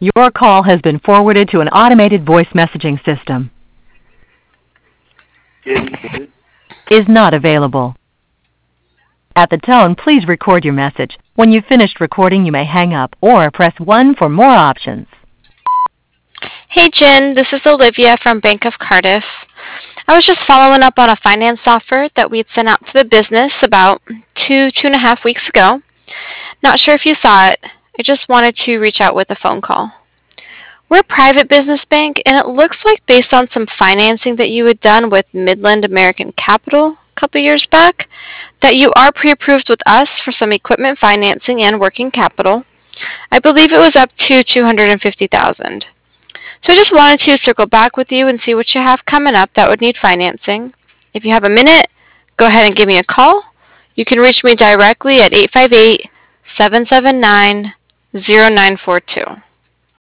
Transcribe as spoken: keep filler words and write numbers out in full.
Your call has been forwarded to an automated voice messaging system. Is not available. At the tone, please record your message. When you've finished recording, you may hang up or press one for more options. Hey Jen, this is Olivia from Bank of Cardiff. I was just following up on a finance offer that we'd sent out to the business about two, two and a half weeks ago. Not sure if you saw it. I just wanted to reach out with a phone call. We're a private business bank, and it looks like based on some financing that you had done with Midland American Capital a couple years back, that you are pre-approved with us for some equipment financing and working capital. I believe it was up to two hundred fifty thousand dollars. So I just wanted to circle back with you and see what you have coming up that would need financing. If you have a minute, go ahead and give me a call. You can reach me directly at eight five eight, seven seven nine, zero nine four two.